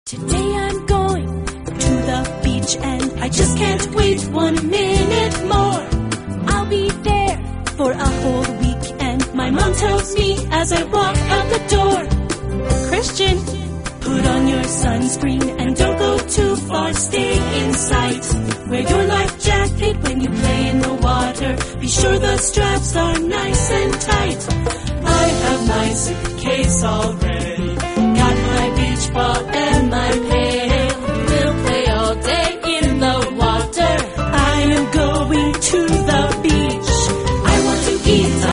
Today I'm going to the beach and I just can't wait 1 minute more. I'll be there for a whole week and my mom tells me as I walk out the door, Christian, put on your sunscreen and don't go too far, stay in sight. Wear your life jacket when you play in the water. Be sure the straps are nice and tight. I have my suitcase all ready.